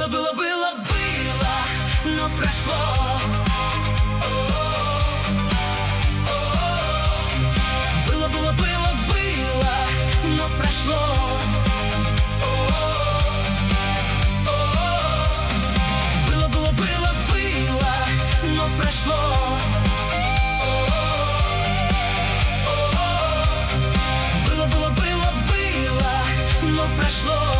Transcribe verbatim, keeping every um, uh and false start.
Было, было, было, было, но прошло. Было, было, было, было, но прошло. Было, было, было, было, но прошло. Было, было, было, было, но прошло.